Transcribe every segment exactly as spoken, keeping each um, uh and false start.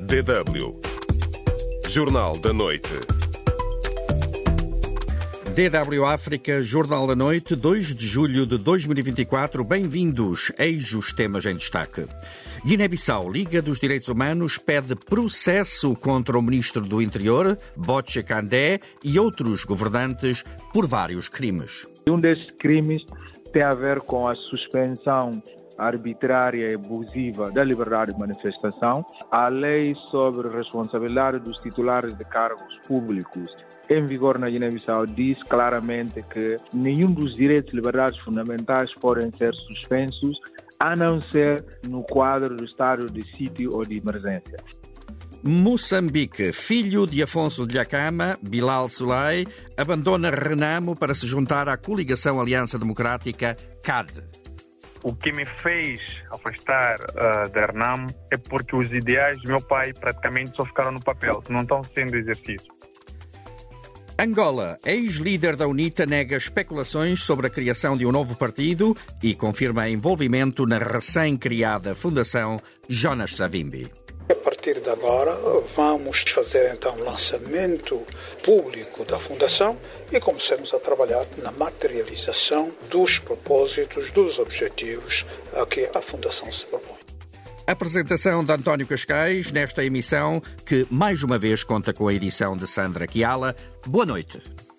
D W Jornal da Noite. D W África, Jornal da Noite, dois de julho de dois mil e vinte e quatro. Bem-vindos. Eis os temas em destaque. Guiné-Bissau, Liga dos Direitos Humanos, pede processo contra o Ministro do Interior, Botcha Kandé, e outros governantes por vários crimes. Um desses crimes tem a ver com a suspensão arbitrária e abusiva da liberdade de manifestação, a lei sobre responsabilidade dos titulares de cargos públicos em vigor na Guiné-Bissau diz claramente que nenhum dos direitos e liberdades fundamentais podem ser suspensos, a não ser no quadro do estado de sítio ou de emergência. Moçambique, filho de Afonso de Lhakama, Bilal Sulay, abandona Renamo para se juntar à coligação Aliança Democrática C A D. O que me fez afastar uh, da Renamo é porque os ideais do meu pai praticamente só ficaram no papel, não estão sendo exercidos. Angola, ex-líder da UNITA, nega especulações sobre a criação de um novo partido e confirma envolvimento na recém-criada Fundação Jonas Savimbi. A partir de agora, vamos fazer então o lançamento público da Fundação e começamos a trabalhar na materialização dos propósitos, dos objetivos a que a Fundação se propõe. Apresentação de António Cascais nesta emissão que, mais uma vez, conta com a edição de Sandra Chiala. Boa noite.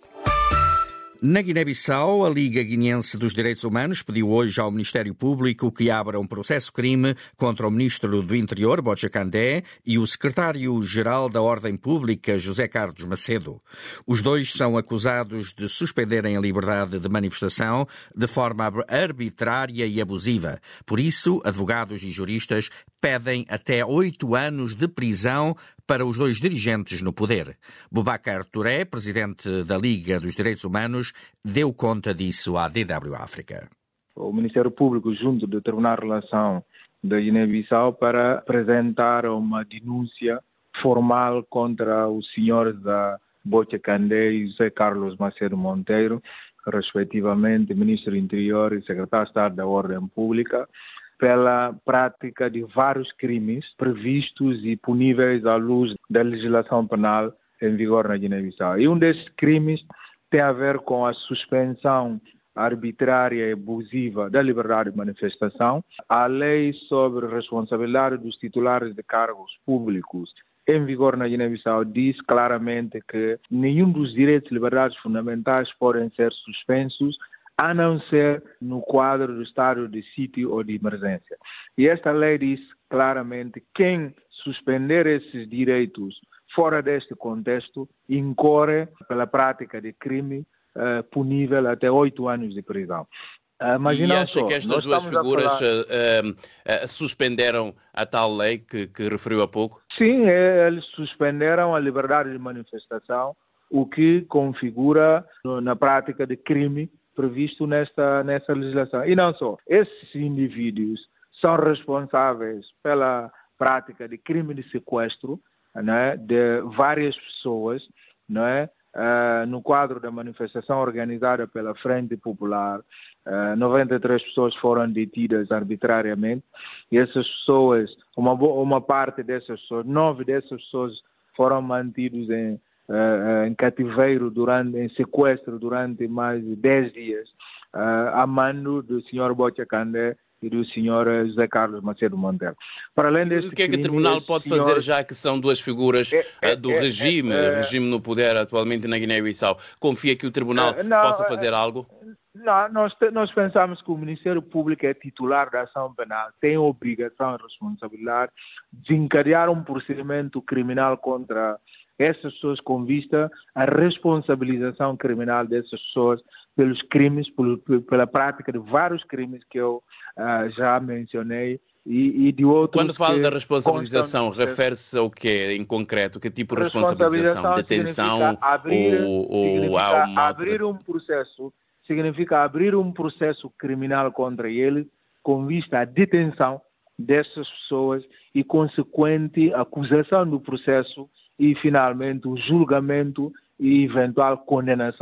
Na Guiné-Bissau, a Liga Guineense dos Direitos Humanos pediu hoje ao Ministério Público que abra um processo-crime contra o Ministro do Interior, Botcha Kandé, e o Secretário-Geral da Ordem Pública, José Carlos Macedo. Os dois são acusados de suspenderem a liberdade de manifestação de forma arbitrária e abusiva. Por isso, advogados e juristas pedem até oito anos de prisão para os dois dirigentes no poder. Boubacar Touré, presidente da Liga dos Direitos Humanos, deu conta disso à D W África. O Ministério Público, junto do Tribunal de Relação da Guiné-Bissau, para apresentar uma denúncia formal contra os senhores da Botcha Kandé e José Carlos Macedo Monteiro, respectivamente Ministro do Interior e Secretário de Estado da Ordem Pública, pela prática de vários crimes previstos e puníveis à luz da legislação penal em vigor na Guiné-Bissau. E um desses crimes tem a ver com a suspensão arbitrária e abusiva da liberdade de manifestação, a lei sobre responsabilidade dos titulares de cargos públicos em vigor na Guiné-Bissau diz claramente que nenhum dos direitos e liberdades fundamentais podem ser suspensos, a não ser no quadro do estado de sítio ou de emergência. E esta lei diz claramente que quem suspender esses direitos fora deste contexto incorre pela prática de crime uh, punível até oito anos de prisão. Uh, e acha só, que estas duas figuras falar... uh, uh, suspenderam a tal lei que, que referiu há pouco? Sim, eles suspenderam a liberdade de manifestação, o que configura no, na prática de crime previsto nesta, nesta legislação. E não só. Esses indivíduos são responsáveis pela prática de crime de sequestro, né, de várias pessoas, né, uh, no quadro da manifestação organizada pela Frente Popular. Uh, noventa e três pessoas foram detidas arbitrariamente e essas pessoas, uma, uma parte dessas pessoas, nove dessas pessoas foram mantidos em Uh, em cativeiro, durante, em sequestro durante mais de dez dias, uh, a mando do senhor Botcha Kandé e do senhor José Carlos Macedo Monteiro. Para além deste o que é que o crime, Tribunal pode senhor... fazer, já que são duas figuras é, é, do é, regime, é, é, regime no poder atualmente na Guiné-Bissau? Confia que o Tribunal é, não, possa fazer é, algo? Não, nós, nós pensamos que o Ministério Público é titular da ação penal, tem a obrigação e responsabilidade de encadear um procedimento criminal contra essas pessoas com vista à responsabilização criminal dessas pessoas pelos crimes, por, pela prática de vários crimes que eu uh, já mencionei e, e de outros. Quando fala da responsabilização, refere-se ao quê em concreto? Que tipo de responsabilização? Detenção abrir, ou, ou há uma abrir um processo, significa abrir um processo criminal contra ele com vista à detenção dessas pessoas e consequente acusação do processo e, finalmente, o julgamento e eventual condenação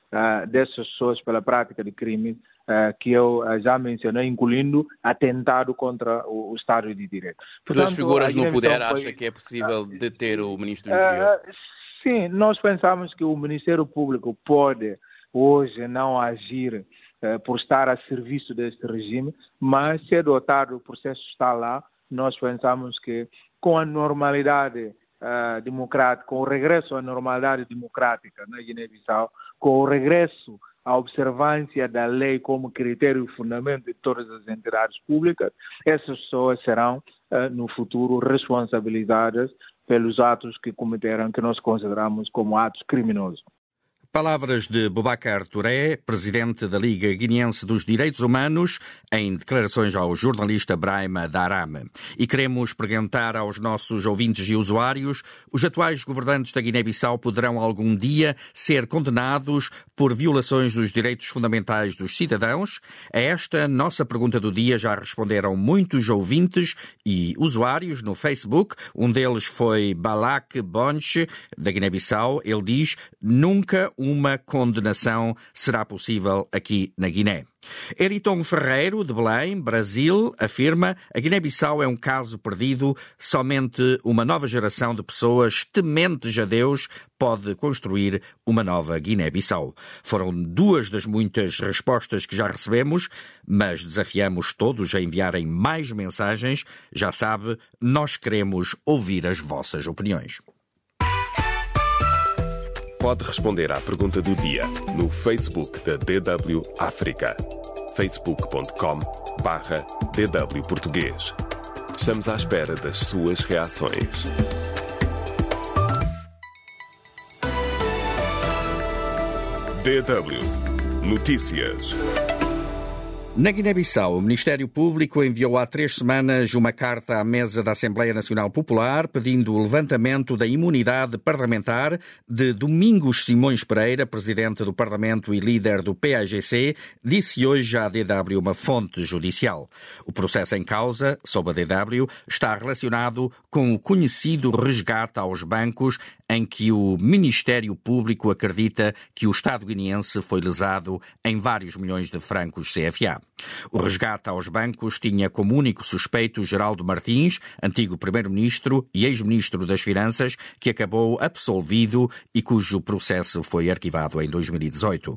uh, dessas pessoas pela prática de crimes uh, que eu uh, já mencionei, incluindo atentado contra o, o Estado de Direito. Portanto, duas figuras no poder, foi... acha que é possível deter o Ministro do Interior? Uh, sim, nós pensamos que o Ministério Público pode hoje não agir uh, por estar a serviço deste regime, mas se é dotado, o processo está lá, nós pensamos que com a normalidade uh, democrática, com o regresso à normalidade democrática na Guiné-Bissau, com o regresso à observância da lei como critério e fundamento de todas as entidades públicas, essas pessoas serão, uh, no futuro, responsabilizadas pelos atos que cometeram, que nós consideramos como atos criminosos. Palavras de Boubacar Touré, presidente da Liga Guineense dos Direitos Humanos, em declarações ao jornalista Brahima Darame. E queremos perguntar aos nossos ouvintes e usuários: os atuais governantes da Guiné-Bissau poderão algum dia ser condenados por violações dos direitos fundamentais dos cidadãos? A esta nossa pergunta do dia já responderam muitos ouvintes e usuários no Facebook. Um deles foi Balak Bonche, da Guiné-Bissau. Ele diz: nunca uma condenação será possível aqui na Guiné. Eriton Ferreiro, de Belém, Brasil, afirma: a Guiné-Bissau é um caso perdido. Somente uma nova geração de pessoas tementes a Deus pode construir uma nova Guiné-Bissau. Foram duas das muitas respostas que já recebemos, mas desafiamos todos a enviarem mais mensagens. Já sabe, nós queremos ouvir as vossas opiniões. Pode responder à pergunta do dia no Facebook da D W África. facebook ponto com barra D W Português. Estamos à espera das suas reações. D W Notícias. Na Guiné-Bissau, o Ministério Público enviou há três semanas uma carta à mesa da Assembleia Nacional Popular pedindo o levantamento da imunidade parlamentar de Domingos Simões Pereira, presidente do Parlamento e líder do P A G C, disse hoje à D W uma fonte judicial. O processo em causa, sob a D W, está relacionado com o conhecido resgate aos bancos em que o Ministério Público acredita que o Estado guineense foi lesado em vários milhões de francos C F A. O resgate aos bancos tinha como único suspeito Geraldo Martins, antigo primeiro-ministro e ex-ministro das Finanças, que acabou absolvido e cujo processo foi arquivado em dois mil e dezoito.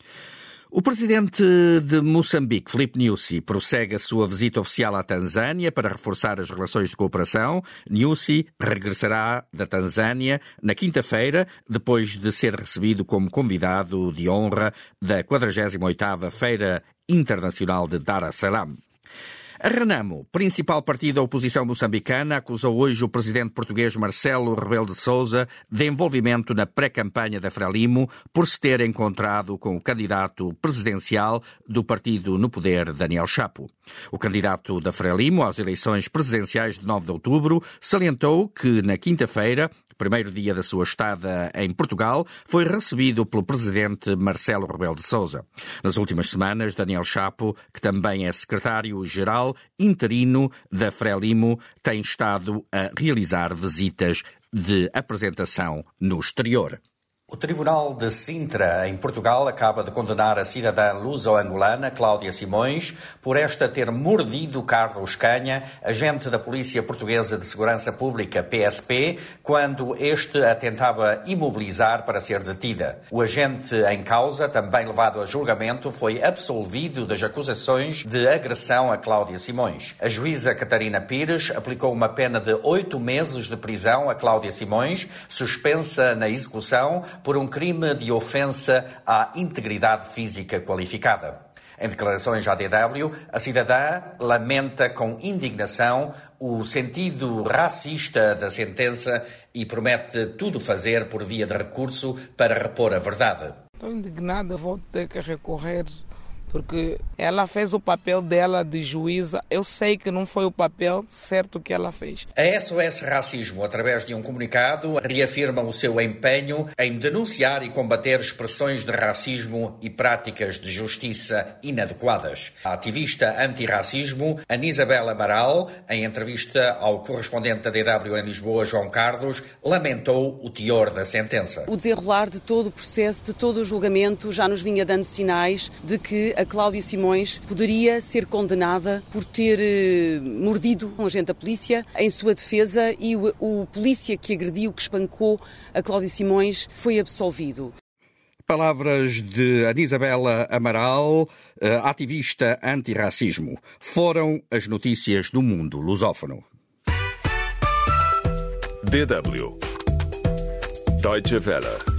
O presidente de Moçambique, Filipe Nyusi, prossegue a sua visita oficial à Tanzânia para reforçar as relações de cooperação. Nyusi regressará da Tanzânia na quinta-feira, depois de ser recebido como convidado de honra da quadragésima oitava Feira Internacional de Dar es Salaam. A Renamo, principal partido da oposição moçambicana, acusou hoje o presidente português Marcelo Rebelo de Sousa de envolvimento na pré-campanha da Frelimo por se ter encontrado com o candidato presidencial do partido no poder, Daniel Chapo. O candidato da Frelimo às eleições presidenciais de nove de outubro salientou que, na quinta-feira, primeiro dia da sua estada em Portugal, foi recebido pelo presidente Marcelo Rebelo de Sousa. Nas últimas semanas, Daniel Chapo, que também é secretário-geral interino da Frelimo, tem estado a realizar visitas de apresentação no exterior. O Tribunal de Sintra, em Portugal, acaba de condenar a cidadã luso-angolana Cláudia Simões por esta ter mordido Carlos Canha, agente da Polícia Portuguesa de Segurança Pública, P S P, quando este a tentava imobilizar para ser detida. O agente em causa, também levado a julgamento, foi absolvido das acusações de agressão a Cláudia Simões. A juíza Catarina Pires aplicou uma pena de oito meses de prisão a Cláudia Simões, suspensa na execução por um crime de ofensa à integridade física qualificada. Em declarações à D W, a cidadã lamenta com indignação o sentido racista da sentença e promete tudo fazer por via de recurso para repor a verdade. Estou indignada, vou ter que recorrer porque ela fez o papel dela de juíza. Eu sei que não foi o papel certo que ela fez. A S O S Racismo, através de um comunicado, reafirma o seu empenho em denunciar e combater expressões de racismo e práticas de justiça inadequadas. A ativista antirracismo, Anísabel Amaral, em entrevista ao correspondente da D W em Lisboa, João Carlos, lamentou o teor da sentença. O desenrolar de todo o processo, de todo o julgamento, já nos vinha dando sinais de que a Cláudia Simões poderia ser condenada por ter eh, mordido um agente da polícia em sua defesa, e o, o polícia que agrediu, que espancou a Cláudia Simões, foi absolvido. Palavras de Anísabel Amaral, ativista antirracismo. Foram as notícias do mundo lusófono. D W Deutsche Welle.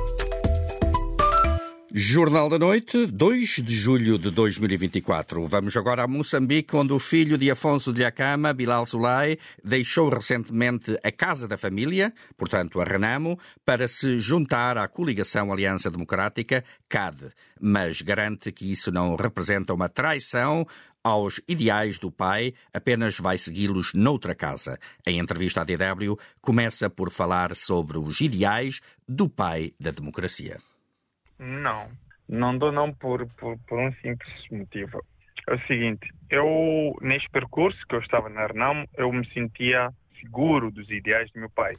Jornal da Noite, dois de julho de dois mil e vinte e quatro. Vamos agora a Moçambique, onde o filho de Afonso de Acama, Bilal Zulay, deixou recentemente a Casa da Família, portanto a Renamo, para se juntar à coligação Aliança Democrática, C A D, mas garante que isso não representa uma traição aos ideais do pai, apenas vai segui-los noutra casa. Em entrevista à D W, começa por falar sobre os ideais do pai da democracia. Não, não dou não por, por, por um simples motivo. É o seguinte, eu, neste percurso que eu estava na Renamo, eu me sentia seguro dos ideais do meu pai.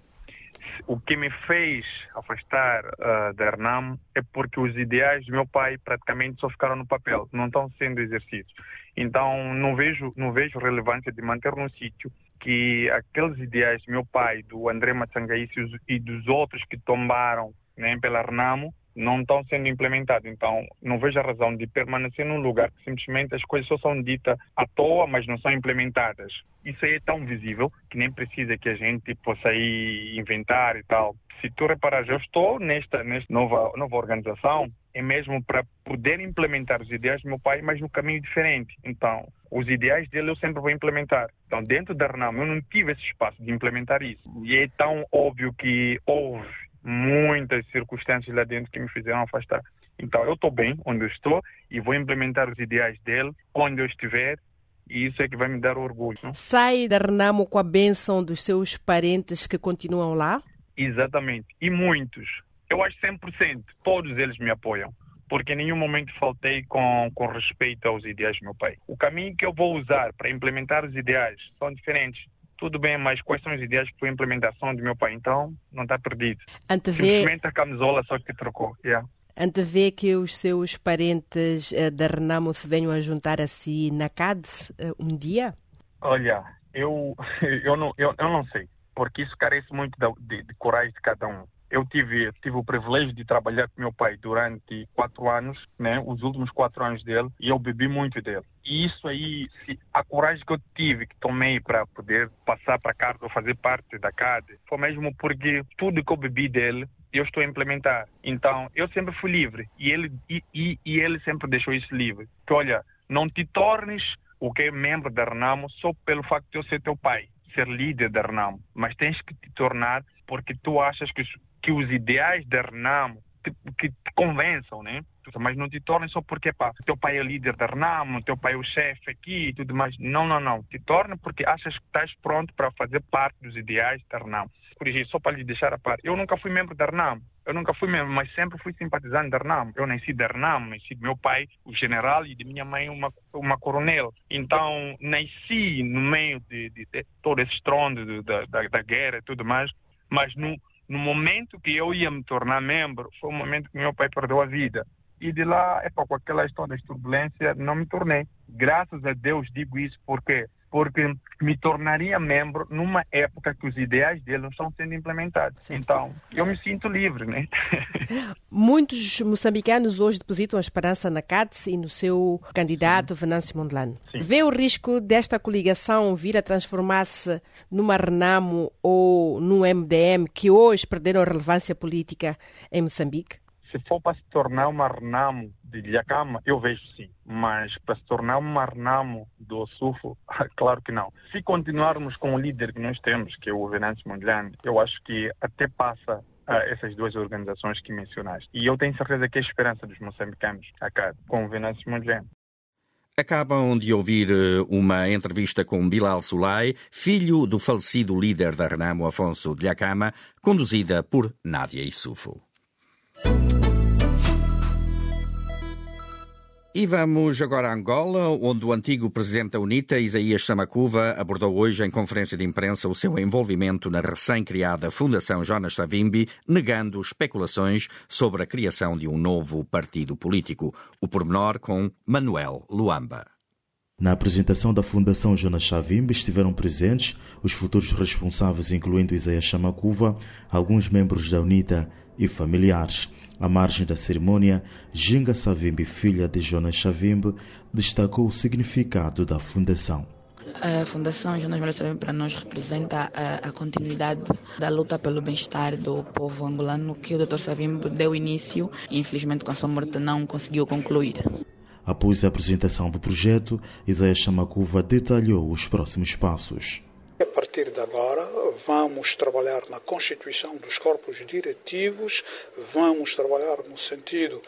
O que me fez afastar uh, da Renamo é porque os ideais do meu pai praticamente só ficaram no papel, não estão sendo exercidos. Então, não vejo, não vejo relevância de manter num sítio que aqueles ideais do meu pai, do André Matsangaíce e dos outros que tombaram, né, pela Renamo, não estão sendo implementados. Então, não vejo a razão de permanecer num lugar que simplesmente as coisas só são ditas à toa, mas não são implementadas. Isso aí é tão visível que nem precisa que a gente possa ir inventar e tal. Se tu reparares, eu estou nesta, nesta nova, nova organização, é mesmo para poder implementar os ideais do meu pai, mas no caminho diferente. Então, os ideais dele eu sempre vou implementar. Então, dentro da Renamo, eu não tive esse espaço de implementar isso. E é tão óbvio que houve muitas circunstâncias lá dentro que me fizeram afastar. Então, eu estou bem onde eu estou e vou implementar os ideais dele onde eu estiver, e isso é que vai me dar orgulho. Não? Sai da Renamo com a bênção dos seus parentes que continuam lá? Exatamente. E muitos. Eu acho cem por cento. Todos eles me apoiam. Porque em nenhum momento faltei com, com respeito aos ideais do meu pai. O caminho que eu vou usar para implementar os ideais são diferentes. Tudo bem, mas quais são os ideais para a implementação do meu pai? Então, não está perdido. Antevê... Simplesmente a camisola só que trocou. Yeah. Antevê que os seus parentes uh, da Renamo se venham a juntar a si na C A D uh, um dia? Olha, eu, eu, não, eu, eu não sei, porque isso carece muito de, de, de coragem de cada um. Eu tive, tive o privilégio de trabalhar com meu pai durante quatro anos, né, os últimos quatro anos dele, e eu bebi muito dele. E isso aí, se, a coragem que eu tive, que tomei para poder passar para cá ou fazer parte da C A D, foi mesmo porque tudo que eu bebi dele, eu estou a implementar. Então, eu sempre fui livre, e ele, e, e, e ele sempre deixou isso livre. Que olha, não te tornes o que é membro da Renamo só pelo facto de eu ser teu pai, ser líder da Renamo, mas tens que te tornar porque tu achas que, que os ideais da Renamo te, que te convençam, né? Mas não te tornes só porque, pá, teu pai é líder da Renamo, teu pai é o chefe aqui e tudo mais. Não, não, não. Te torna porque achas que estás pronto para fazer parte dos ideais da Renamo. Corrigir, só para lhe deixar a par. Eu nunca fui membro da Renamo. Eu nunca fui membro, mas sempre fui simpatizante da Renamo. Eu nasci da Renamo, nasci do meu pai, o general, e de minha mãe, uma, uma coronel. Então, nasci no meio de, de, de todo esse estrondo da, da, da guerra e tudo mais, mas no, no momento que eu ia me tornar membro, foi o momento que meu pai perdeu a vida. E de lá, é para com aquela história de turbulência, não me tornei. Graças a Deus digo isso porque porque me tornaria membro numa época que os ideais dele não estão sendo implementados. Sim. Então, eu me sinto livre, né? Muitos moçambicanos hoje depositam a esperança na C A D e no seu candidato, Venâncio Mondlane. Sim. Vê o risco desta coligação vir a transformar-se numa Renamo ou num M D M que hoje perderam relevância política em Moçambique? Se for para se tornar uma Renamo de Dhlakama, eu vejo sim. Mas para se tornar uma Renamo do Ossufo, claro que não. Se continuarmos com o líder que nós temos, que é o Venâncio Mondlane, eu acho que até passa essas duas organizações que mencionaste. E eu tenho certeza que a esperança dos moçambicanos acaba com o Venâncio Mondlane. Acabam de ouvir uma entrevista com Bilal Sulay, filho do falecido líder da Renamo, Afonso Dhlakama, conduzida por Nádia Issoufou. E vamos agora a Angola, onde o antigo presidente da UNITA, Isaías Samakuva, abordou hoje em conferência de imprensa o seu envolvimento na recém-criada Fundação Jonas Savimbi, negando especulações sobre a criação de um novo partido político. O pormenor com Manuel Luamba. Na apresentação da Fundação Jonas Savimbi estiveram presentes os futuros responsáveis, incluindo Isaías Samakuva, alguns membros da UNITA e familiares. À margem da cerimônia, Ginga Savimbi, filha de Jonas Savimbi, destacou o significado da fundação. A Fundação Jonas Savimbi para nós representa a, a continuidade da luta pelo bem-estar do povo angolano que o doutor Savimbi deu início e, infelizmente, com a sua morte não conseguiu concluir. Após a apresentação do projeto, Isaías Samakuva detalhou os próximos passos. A partir de agora, vamos trabalhar na constituição dos corpos diretivos, vamos trabalhar no sentido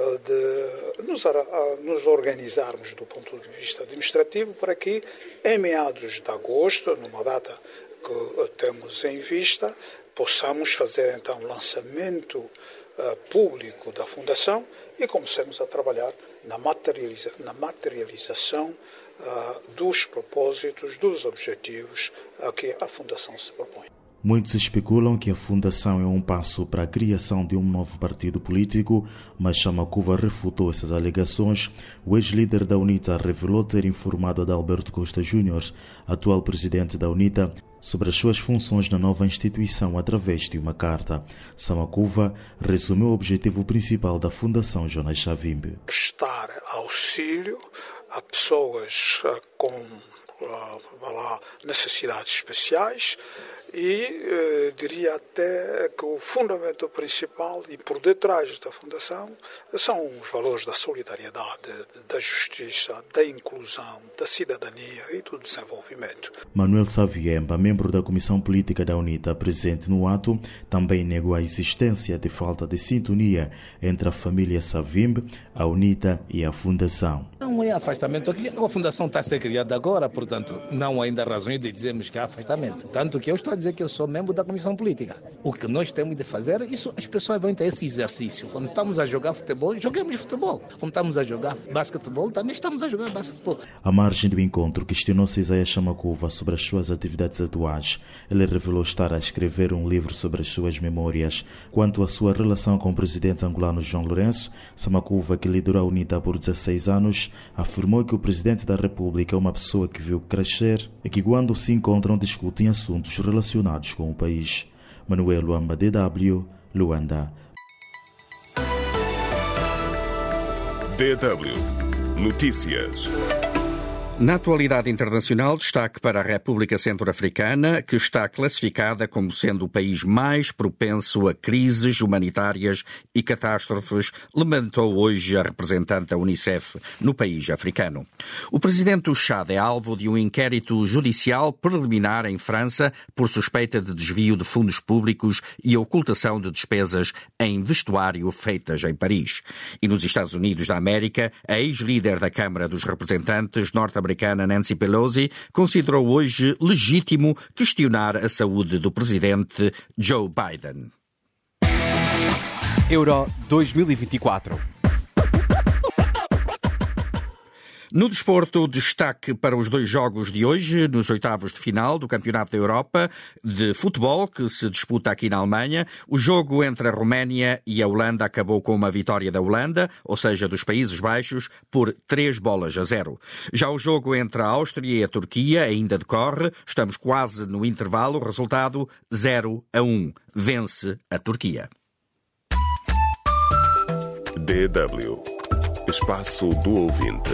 de nos, nos organizarmos do ponto de vista administrativo para que, em meados de agosto, numa data que temos em vista, possamos fazer então o lançamento público da Fundação e começamos a trabalhar na, materializa, na materialização uh, dos propósitos, dos objetivos a que a Fundação se propõe. Muitos especulam que a Fundação é um passo para a criação de um novo partido político, mas Samakuva refutou essas alegações. O ex-líder da UNITA revelou ter informado Adalberto Costa Júnior, atual presidente da UNITA, sobre as suas funções na nova instituição através de uma carta. Samakuva resumiu o objetivo principal da Fundação Jonas Savimbi: prestar auxílio a pessoas com uh, necessidades especiais e eh, diria até que o fundamento principal e por detrás da Fundação são os valores da solidariedade, da justiça, da inclusão, da cidadania e do desenvolvimento. Manuel Saviemba, membro da Comissão Política da UNITA, presente no ato, também negou a existência de falta de sintonia entre a família Savimbi, a UNITA e a Fundação. Não é afastamento. A Fundação está a ser criada agora, portanto, não há ainda razões de dizermos que há afastamento. Tanto que eu estou a dizer que eu sou membro da Comissão Política. O que nós temos de fazer, isso as pessoas vão ter esse exercício. Quando estamos a jogar futebol, joguemos futebol. Quando estamos a jogar basquetebol, também estamos a jogar basquetebol. À margem do encontro, questionou-se Isaías Samakuva sobre as suas atividades atuais. Ele revelou estar a escrever um livro sobre as suas memórias. Quanto à sua relação com o presidente angolano João Lourenço, Samakuva, que liderou a UNITA por dezesseis anos, afirmou que o presidente da República é uma pessoa que viu crescer e que, quando se encontram, discutem assuntos relacionados com o país. Manuel Luamba, D W, Luanda. D W Notícias. Na atualidade internacional, destaque para a República Centro-Africana, que está classificada como sendo o país mais propenso a crises humanitárias e catástrofes, lamentou hoje a representante da Unicef no país africano. O presidente do Chad é alvo de um inquérito judicial preliminar em França por suspeita de desvio de fundos públicos e ocultação de despesas em vestuário feitas em Paris. E nos Estados Unidos da América, a ex-líder da Câmara dos Representantes norte-americana Nancy Pelosi considerou hoje legítimo questionar a saúde do presidente Joe Biden. Euro dois mil e vinte e quatro. No desporto, destaque para os dois jogos de hoje, nos oitavos de final do Campeonato da Europa de Futebol, que se disputa aqui na Alemanha. O jogo entre a Roménia e a Holanda acabou com uma vitória da Holanda, ou seja, dos Países Baixos, por três bolas a zero. Já o jogo entre a Áustria e a Turquia ainda decorre. Estamos quase no intervalo. Resultado zero a um. Vence a Turquia. D W. Espaço do Ouvinte.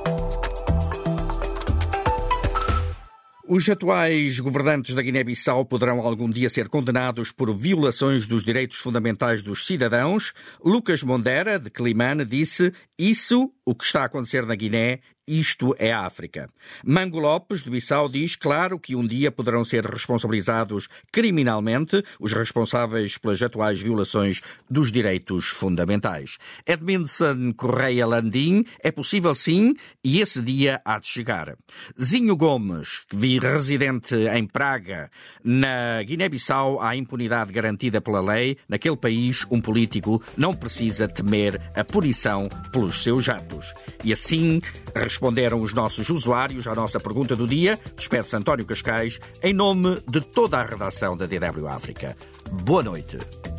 Os atuais governantes da Guiné-Bissau poderão algum dia ser condenados por violações dos direitos fundamentais dos cidadãos. Lucas Mondera, de Climane, disse: Isso, o que está a acontecer na Guiné, isto é a África. Mango Lopes, de Bissau, diz, claro, que um dia poderão ser responsabilizados criminalmente os responsáveis pelas atuais violações dos direitos fundamentais. Edmondson Correia Landim, é possível sim, e esse dia há de chegar. Zinho Gomes, residente em Praga, na Guiné-Bissau, há impunidade garantida pela lei. Naquele país, um político não precisa temer a punição pelos seus atos. E assim responderam os nossos usuários à nossa pergunta do dia. Despede-se António Cascais, em nome de toda a redação da D W África. Boa noite.